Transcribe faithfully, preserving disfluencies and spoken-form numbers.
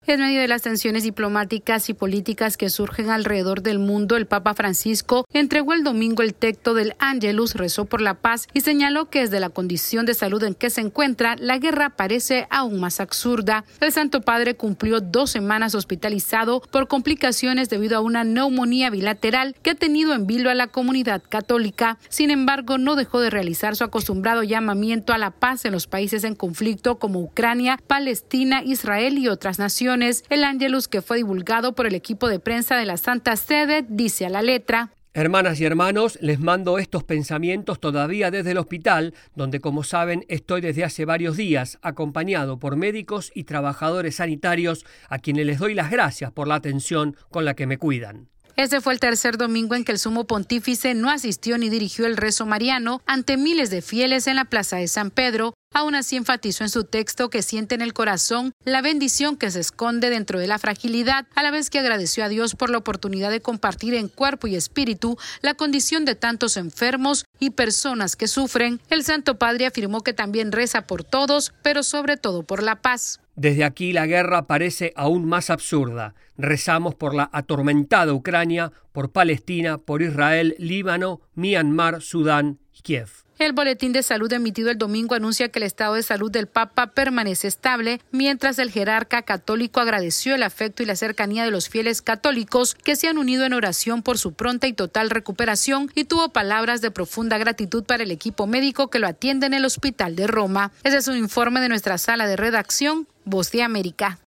En medio de las tensiones diplomáticas y políticas que surgen alrededor del mundo, el Papa Francisco entregó el domingo el texto del Ángelus, rezó por la paz y señaló que desde la condición de salud en que se encuentra, la guerra parece aún más absurda. El Santo Padre cumplió dos semanas hospitalizado por complicaciones debido a una neumonía bilateral que ha tenido en vilo a la comunidad católica. Sin embargo, no dejó de realizar su acostumbrado llamamiento a la paz en los países en conflicto como Ucrania, Palestina, Israel y otras naciones. El Ángelus, que fue divulgado por el equipo de prensa de la Santa Sede, dice a la letra: Hermanas y hermanos, les mando estos pensamientos todavía desde el hospital, donde, como saben, estoy desde hace varios días, acompañado por médicos y trabajadores sanitarios, a quienes les doy las gracias por la atención con la que me cuidan. Ese fue el tercer domingo en que el sumo pontífice no asistió ni dirigió el rezo mariano ante miles de fieles en la plaza de San Pedro. Aún así enfatizó en su texto que siente en el corazón la bendición que se esconde dentro de la fragilidad, a la vez que agradeció a Dios por la oportunidad de compartir en cuerpo y espíritu la condición de tantos enfermos y personas que sufren. El Santo Padre afirmó que también reza por todos, pero sobre todo por la paz. Desde aquí la guerra parece aún más absurda. Rezamos por la atormentada Ucrania, por Palestina, por Israel, Líbano, Myanmar, Sudán y Kiev. El boletín de salud emitido el domingo anuncia que el estado de salud del Papa permanece estable, mientras el jerarca católico agradeció el afecto y la cercanía de los fieles católicos que se han unido en oración por su pronta y total recuperación, y tuvo palabras de profunda gratitud para el equipo médico que lo atiende en el hospital de Roma. Ese es un informe de nuestra sala de redacción, Voz de América.